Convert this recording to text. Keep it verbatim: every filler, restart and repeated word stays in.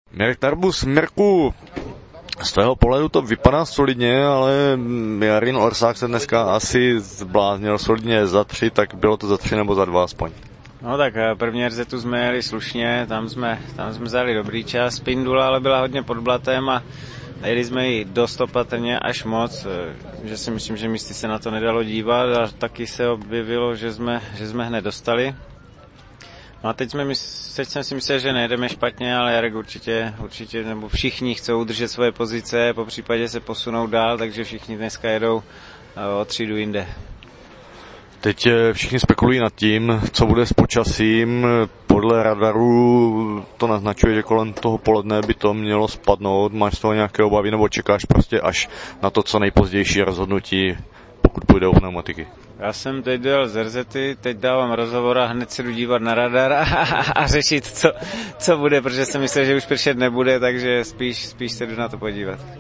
Mirek Tarbus, Mirku, z tvého pohledu to vypadá solidně, ale Jarin Orsák se dneska asi zbláznil solidně za tři, tak bylo to za tři nebo za dva aspoň. No tak první R Z jsme jeli slušně, tam jsme, tam jsme zali dobrý čas, Pindula ale byla hodně pod blatem a jeli jsme ji dost opatrně až moc, že si myslím, že místy se na to nedalo dívat a taky se objevilo, že jsme, že jsme hned dostali. No a teď, jsme, teď jsem si myslel, že nejedeme špatně, ale Jarek určitě, určitě, nebo všichni chcou udržet svoje pozice, po případě se posunou dál, takže všichni dneska jedou o třídu jinde. Teď všichni spekulují nad tím, co bude s počasím. Podle radaru to naznačuje, že kolem toho poledne by to mělo spadnout. Máš z toho nějaké obavy nebo čekáš prostě až na to co nejpozdější rozhodnutí, pokud půjde o pneumatiky? Já jsem teď dojel z Erzety, teď dávám rozhovor a hned se jdu dívat na radar a, a, a řešit, co, co bude, protože jsem myslel, že už pršet nebude, takže spíš, spíš se jdu na to podívat.